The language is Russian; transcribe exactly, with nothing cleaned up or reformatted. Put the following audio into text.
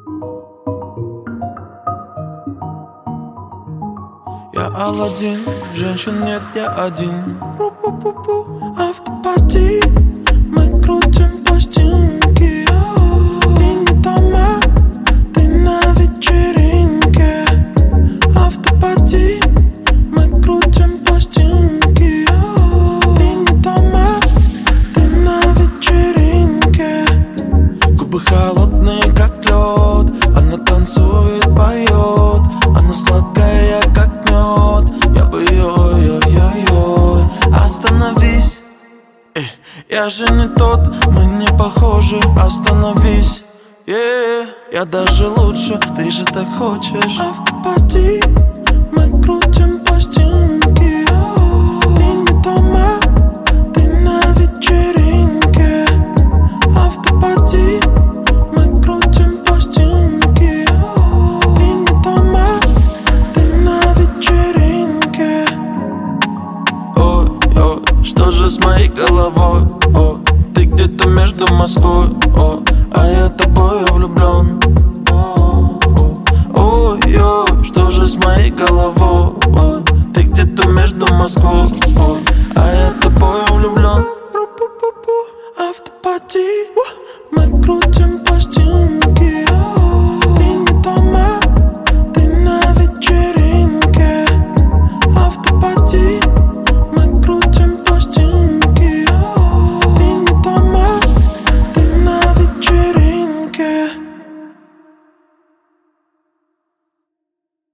Я Аладдин, женщин нет, я один. Ру-пу-пу-пу, автопати, мы крутим пластинки. Ты не дома, ты на вечеринке. Автопати, мы крутим пластинки. Ты не дома, ты на вечеринке. Губы холодные, как лед. Она танцует, поет. Она сладкая, как мед. Я бы ее, ой, ой, ой. Остановись, э, я же не тот, мы не похожи. Остановись, yeah. Я даже лучше, ты же так хочешь. Автопати, мы крутим пластинки. Ты не дома, ты на вечеринке. Автопати, мы крутим пластинки. Ты не дома, ты на вечеринке. Ой, ой, что же с моей головой? Ой, ты где-то между Москвой, ой, а я тобою влюблен. Ой, ой, что же с моей головой? Ой, ты где-то между Москвой, ой, а я тобой